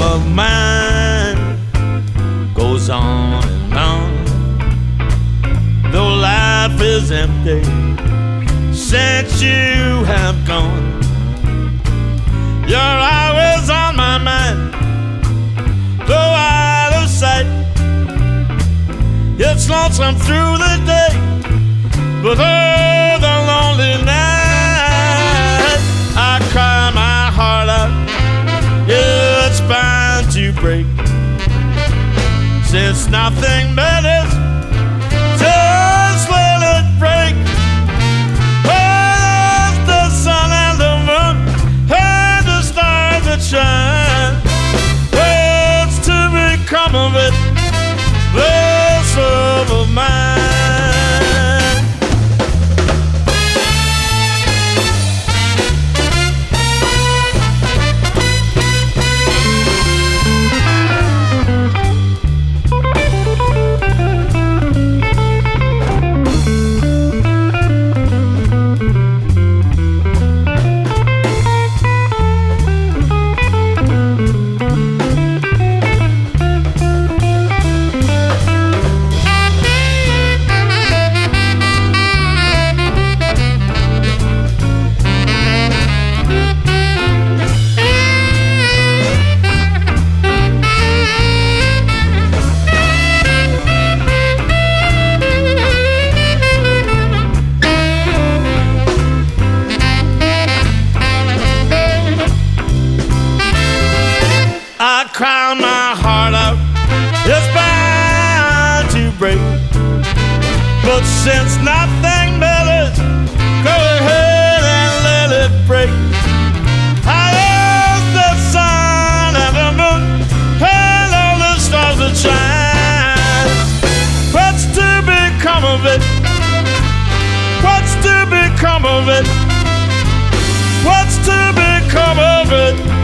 of mine goes on and on. Though life is empty since you have gone, you're always on my mind, though out of sight. It's lonesome through the day, but oh, the lonely night. I cry my heart out, yeah, it's bound to break. Since nothing matters, just let it break. Oh, there's the sun and the moon and the stars that shine. What's to become of it? This love of mine. Cry my heart out, it's bound to break. But since nothing matters, go ahead and let it break. I love the sun and the moon and all the stars that shine. What's to become of it? What's to become of it? What's to become of it?